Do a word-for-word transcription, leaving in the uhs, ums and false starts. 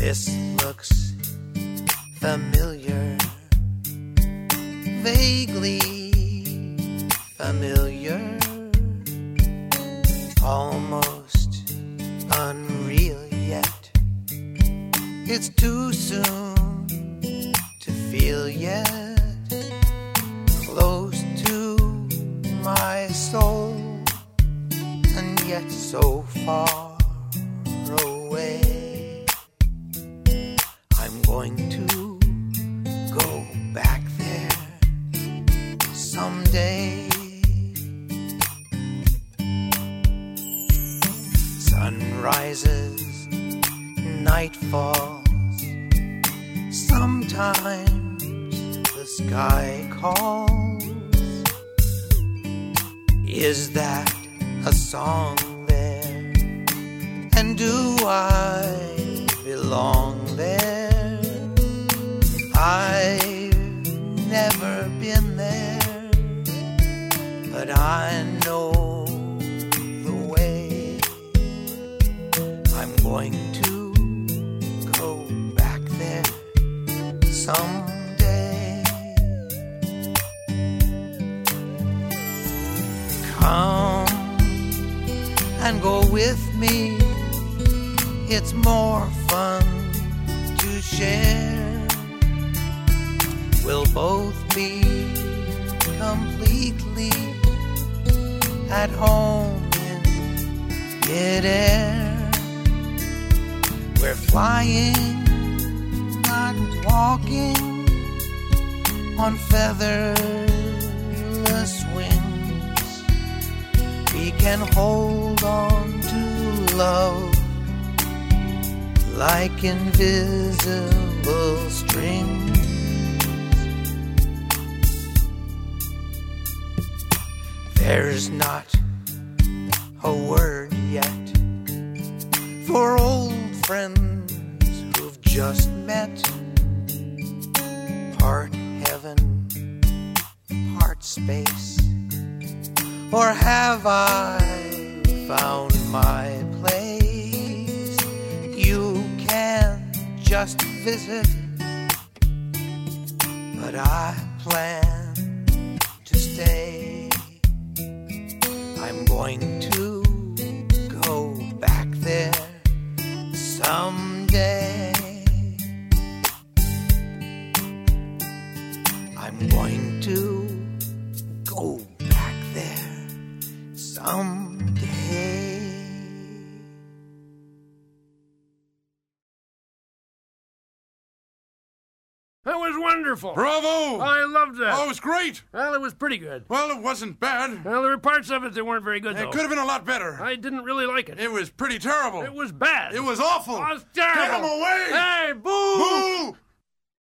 This looks familiar, vaguely familiar, almost unreal yet. It's too soon to feel yet, close to my soul, and yet so far away. I'm going to go back there someday. Sun rises, night falls. Sometimes the sky calls. Is that a song there? And do I belong there? I've never been there, but I know the way. I'm going to go back there someday. Come and go with me. It's more fun to share. We'll both be completely at home in midair. We're flying, not walking, on featherless wings. We can hold on to love like invisible strings. There's not a word yet for old friends who've just met. Part heaven, part space. Or have I found my place? You can just visit, but I plan to stay. I'm going to go back there someday. I'm going to go back there someday. That was wonderful. Bravo! I loved that. Oh, it was great. Well, it was pretty good. Well, it wasn't bad. Well, there were parts of it that weren't very good, though. It could have been a lot better. I didn't really like it. It was pretty terrible. It was bad. It was awful. It was terrible. Get him away! Hey, boo! Boo!